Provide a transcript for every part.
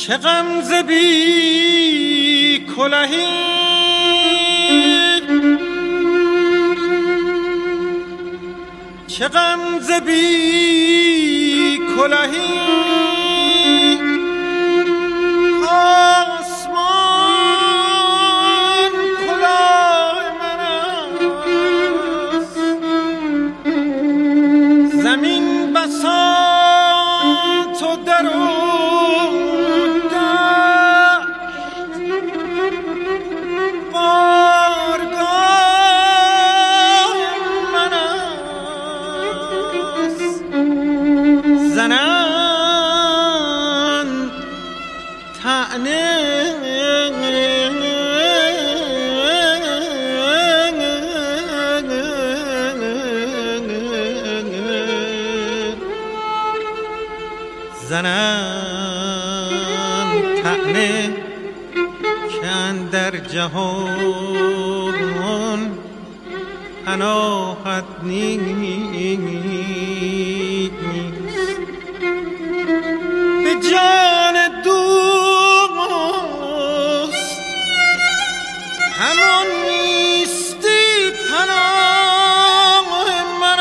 چه غمزه بی کلهی، چه غمزه بی کلهی، آسمان کلاه من است، زمین بساط و در زنن طعنه که اندر جهان پناهت نیست، به جان دوست همان نیستی پناه من.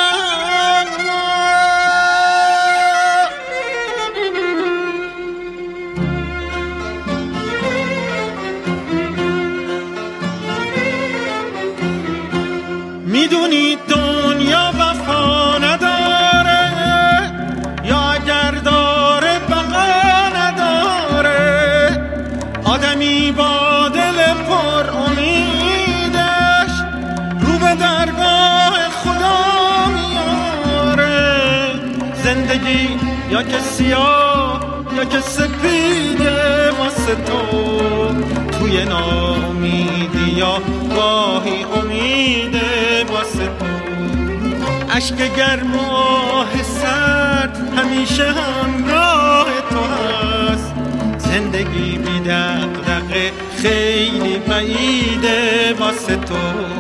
میدونی دنیا وفا نداره، یا اگر داره بقا نداره، آدمی با دل پر امیدش رو به درگاه خدا میاره. زندگی یا که سیاه یا که سپیده واسه تو، توی ناامیدی یا گاهی امیده واسه تو. اشک گرم و آه سرد همیشه همراه تو هست، زندگی بی دغدغه خیلی بعیده واسه تو.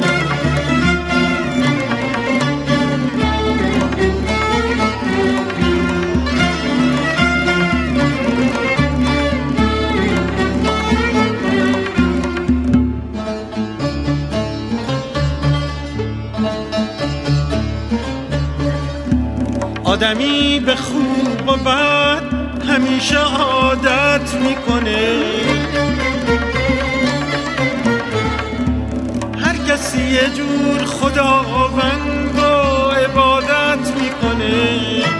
آدمی به خوب و بد همیشه عادت میکنه، هر کسی یه جور خداوند و عبادت میکنه.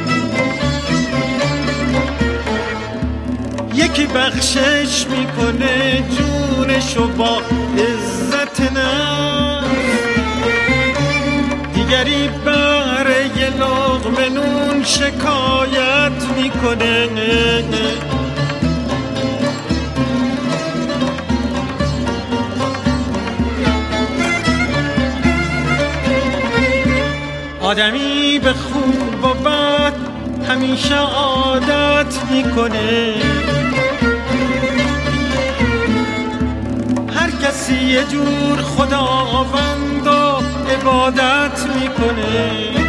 یکی بخشش میکنه جونشو با عزت نفس، دیگری برای یه لقمه نون شکایت میکنه. آدمی به خوب و بد همیشه عادت میکنه، هر کسی یه جور خداوند و عبادت میکنه.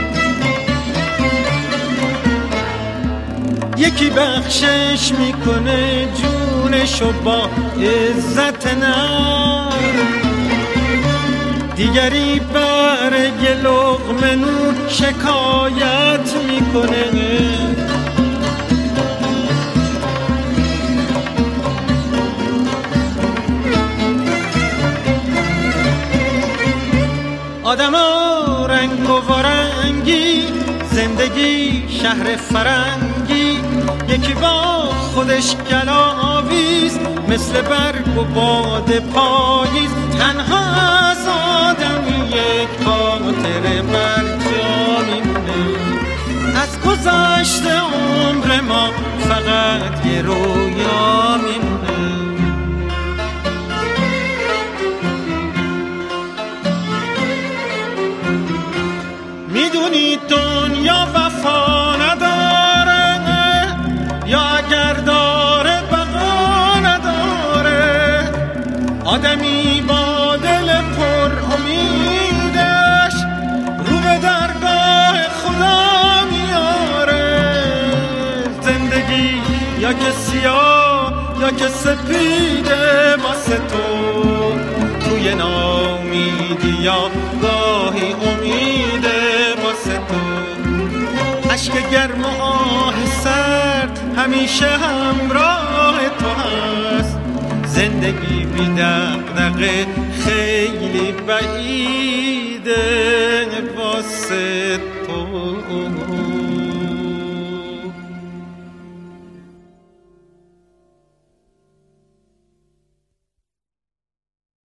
یکی بخشش میکنه جونشو با عزت نفس، دیگری برای یه لقمه نون شکایت میکنه. آدم ها رنگ و وارنگی، زندگی شهر فرنگی، یکی با خودش گلاویز مثل برگ و باد پاییز. تنها از آدمی یک خاطره بر جا میمونه، از گذشته عمر ما فقط یه رویا میمونه. میدونی دنیا وفا نداره، یا اگر داره بقا نداره، آدمی با دل پر امیدش رو به درگاه خدا میاره. زندگی یا که سیاه یا که سپیده واسه تو توی نامیدی یا گاهی امیده واسه تو عشق گرم و آه سرد همیشه همراه تو هست زندگی بی دغدغه خیلی بعیده واسه تو